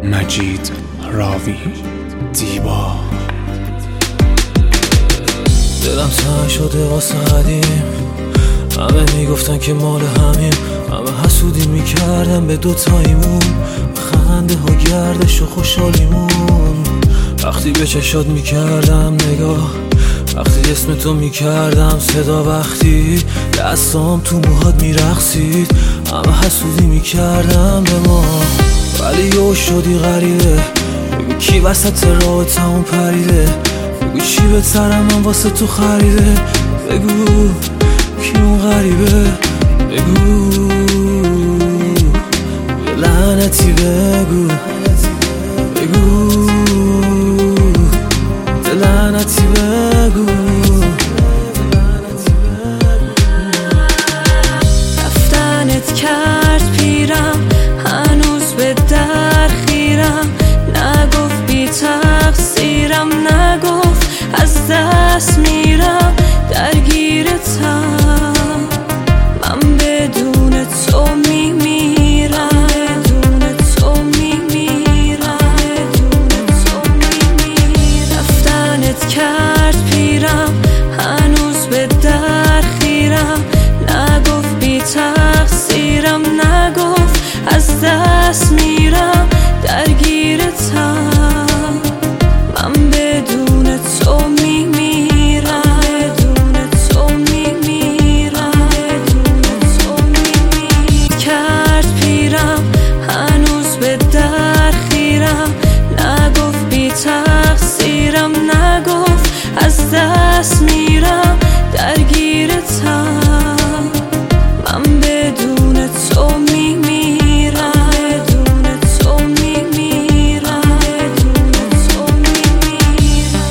مجید راوی دیبا. دلم تنگ شده واسه قدیم، همه میگفتن که مال همیم، همه حسودی میکردن به دوتاییمون، خنده ها گردش و خوشحالیمون. وقتی به چشات میکردم نگاه، وقتی اسم تو میکردم صدا، وقتی دستام تو موهات میرقصید، همه حسودی میکردم به ما. ولی یو شدی غریبه، بگو کی وسط راه تموم پریده، بگو چی به سرم من واسه تو خریده، بگو کی اون غریبه، بگو یه لعنتی بگو، بگو یه لعنتی بگو. رفتنت کرد پیرم، هنوز به در خیرم، نگفت بی تقصیرم، نگفت از دست میرم، درگیرتم، من بدون تو میمیرم، بدون تو میمیرم، بدون تو میمیرم. رفتنت کرد پیرم، هنوز به در خیرم، نگفت بی تقصیرم، نگفت از دست میرم، درگیرتم، من بدون تو میمیرم، بدون تو میمیرم، بدون تو میمیرم. کرد پیرم، هنوز به در خیرم، نگفت بی تقصیرم، نگفت از دست میرم، درگیرتم، من بدون تو میمیرم، بدون تو میمیرم، بدون تو میمیرم.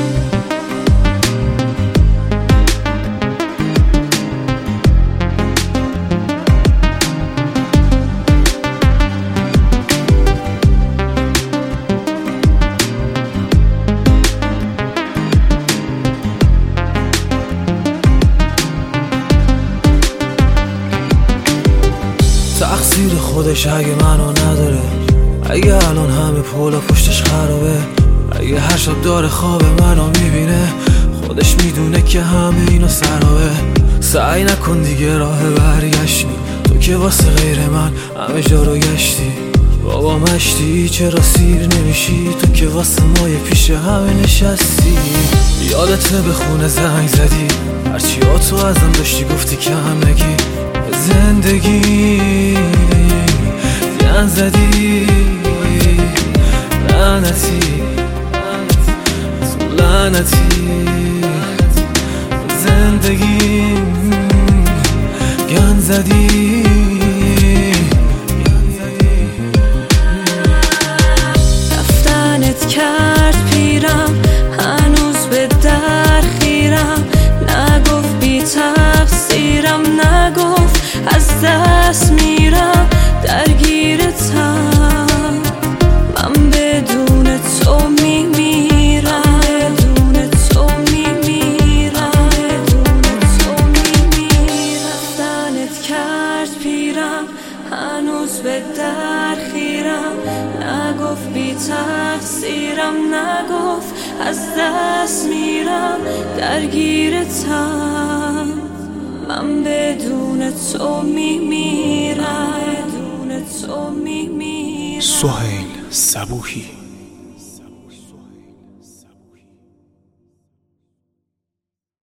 تقصیر خودش اگه منو نداره، اگه الان همه پولا پشتش خرابه، اگه هر شب داره خواب منو میبینه، خودش میدونه که همه اینا سرابه. سعی نکن دیگه راه برگشتی، تو که واسه غیر من همه جا رو گشتی. بابا مشتی چرا سیر نمیشی، تو که واسه مای پیش همه نشستی. یادته به خونه زنگ زدی، هرچی تو ازم داشتی گفتی که هم نگی، زندگی زن زدی، لعنتی لعنتی، زندگی گن زدی. رفتنت کرد پیرم، هنوز به در خیرم، نگفت بی تقصیرم، نگفت از دست میرم، درگیرتم، من بدون تو میمیرم، بدون تو میمیرم، بدون تو میمیرم. رفتنت کرد پیرم، هنوز به در خیرم، نگفت بی تقصیرم، نگفت از دست میرم، درگیرتم، من بدون تو میمیرم، بدون تو میمیرم. سهیل صبوحی.